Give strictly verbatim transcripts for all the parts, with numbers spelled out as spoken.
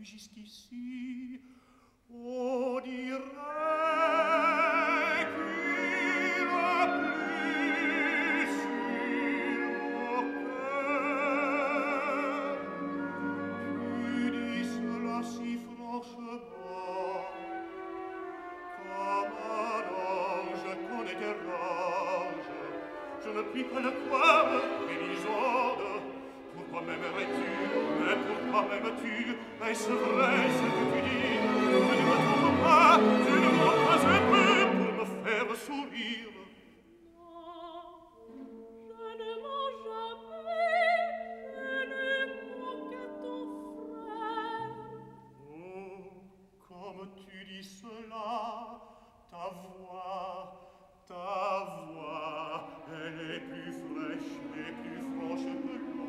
jusqu'ici, on dirait qu'il a plu sur mon cœur. Tu dis cela si franchement, comme un ange qu'on était rage. Je ne puis pas le croire, Mélisande. Pourquoi m'aimerais-tu? Mais pourquoi m'aimes-tu? Est-ce vrai ce que tu dis? Tu ne me trouves pas, tu ne mens pas un peu pour me faire sourire. Non, je ne mens jamais, je ne mens qu'à ton frère. Oh, comme tu dis cela, ta voix, ta voix, elle est plus fraîche et plus franche que l'eau.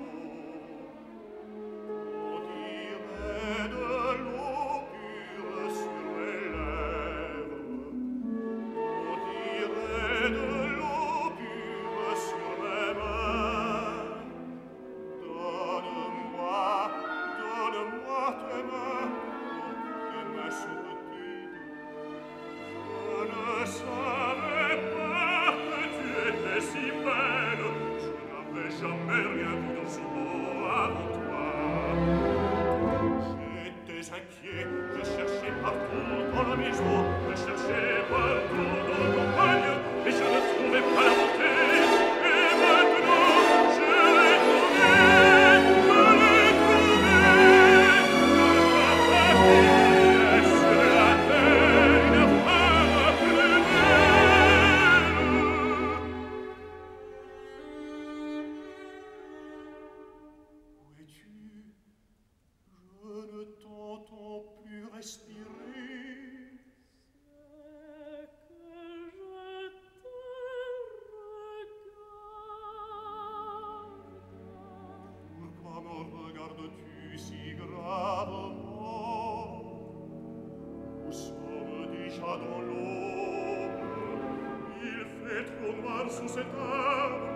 On dirait de l'eau pure sur mes lèvres. On dirait de l'eau pure sur mes mains. Donne-moi, donne-moi tes mains, tes mains sont petites. Je ne savais pas que tu étais si belle. Je n'avais jamais rien vu d'aussi beau avant toi. J'étais inquiet, je cherchais partout dans la maison, je cherchais partout dans la campagne, et je ne trouvais pas la beauté. Et maintenant, je l'ai trouvée, je l'ai trouvée. Ne va pas dire sur la terre une femme plus belle. Où es-tu? Je ne t'entends plus respirer. C'est que je te regarde. Pourquoi me regardes-tu si gravement? Nous sommes déjà dans l'ombre. Il fait trop noir sous cet arbre.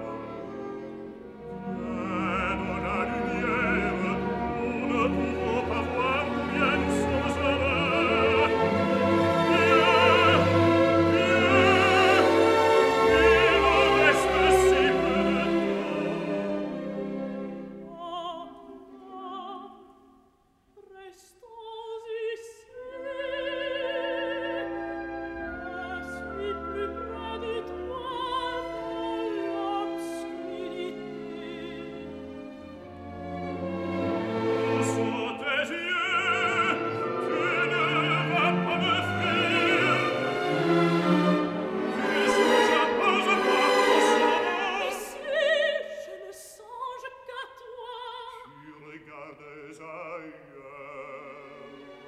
Viens dans la lumière, nous ne pouvons pas voir combien nous sommes heureux. Viens, viens, il nous reste si peu de temps. Oh, oh, restons ici. Je suis plus près de toi dans l'obscurité. Sous tes yeux, tu ne vas pas me fuir. Puisque j'impose pas ton sang, Ici, je ne songe qu'à toi. tu regardes ailleurs.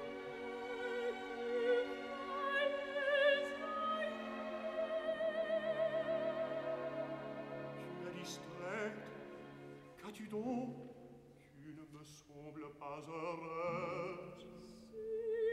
Tu es distraite, qu'as-tu donc? Tu ne me sembles pas heureuse. Si